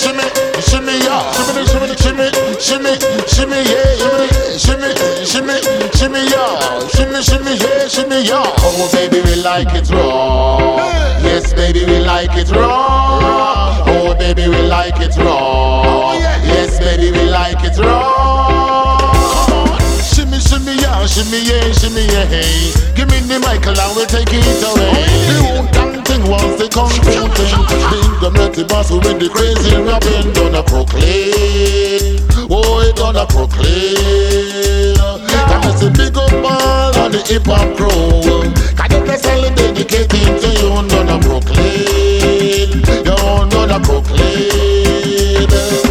shimmy, shimmy, yeah. Shimmy, shimmy, shimmy, shimmy, shimmy, yeah. Shimmy, shimmy, shimmy, yeah. Shimmy, shimmy, yeah, shimmy, yeah. Oh baby, we like it raw. Yes, baby, we like it raw. Oh baby, we like it raw. Yes, baby, we like it raw. Shimmy, shimmy, yeah, shimmy, yeah. Give me the mic and we'll take it away. The Wu-Tang thing was the kung fu thing. The Indomity boss with the crazy rapping gonna proclaim. Oh, it gonna proclaim. And it's a big up ball on the hip hop crew. Can you bless all dedicated to you? Gonna proclaim. You're gonna proclaim.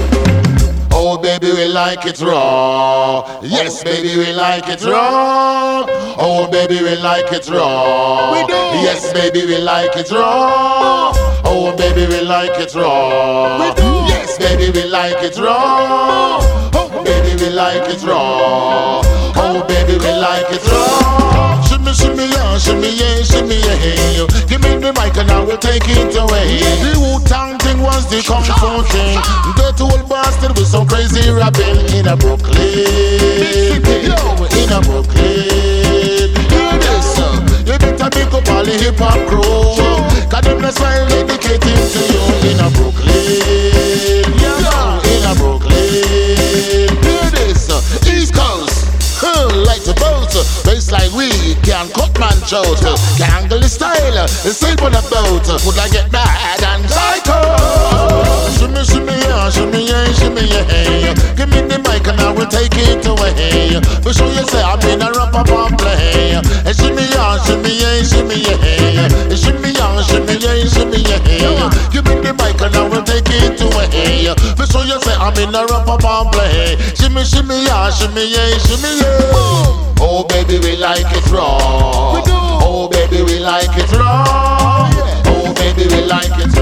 Oh baby, we like it raw. Yes, baby, we like it raw. Oh baby, we like it raw. We do. Yes, baby, we like it raw. Oh baby, we like it raw. We do. Yes, baby, we like it raw. Oh baby, we like it raw. Oh baby, we like it raw. Shimmy, shimmy, yeah, shimmy, yeah, shimmy, yeah. Give me the mic and I will take it away. The Wu-Tang thing was the kung fu thing. Dirty old bastard with some crazy rapping in a Brooklyn. Yo, in a Brooklyn. Hear this, you better pick up all the hip hop crew. Cause them the smile dedicated to you in a Brooklyn. Yo, in a Brooklyn. Hear this, East Coast. Like the boat, baseline we can cut man shout. Can angle the style, sleep on the boat. Would I get mad and psycho? Shimmy, shimmy, yeah, shimmy, yeah, shimmy, yeah. Give me the mic and I will take it away. Be sure you say I'm in a rapper and play. Shimmy, yeah, shimmy, yeah, shimmy, yeah. Shimmy, yeah, shimmy, yeah, shimmy, yeah. Give me the mic and I will take it away. Be sure you say I'm in a rapper and play. Shimmy, shimmy, yeah, shimmy, yeah, shimmy, yeah. Oh baby, we like it raw. We do. Oh baby, we like it raw. Oh baby, we like it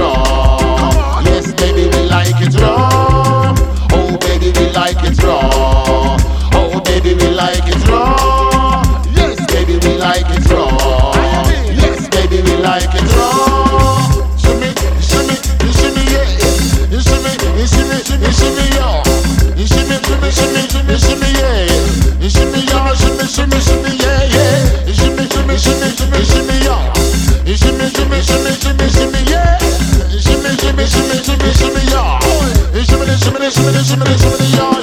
raw. Yes, baby, we like it raw. Oh baby, we like it raw. Oh baby, we like it raw. Yes, baby, we like it raw. Yes, baby, we like it raw. Shimmy, shimmy, shimmy, yeah. Shimmy, shimmy, shimmy, shimmy, yeah. Shimmy, shimmy, shimmy, shimmy, shimmy, yeah. Shimmy, yeah, shimmy, shimmy, shimmy, yeah, yeah. Shimmy, shimmy, shimmy, shimmy, shimmy, yeah. Shimmy, shimmy, shimmy, shimmy, shimmy, yeah. Shimmy, shimmy, shimmy, shimmy, shimmy, yeah. Shimmy, shimmy, shimmy, shimmy, shimmy, yeah.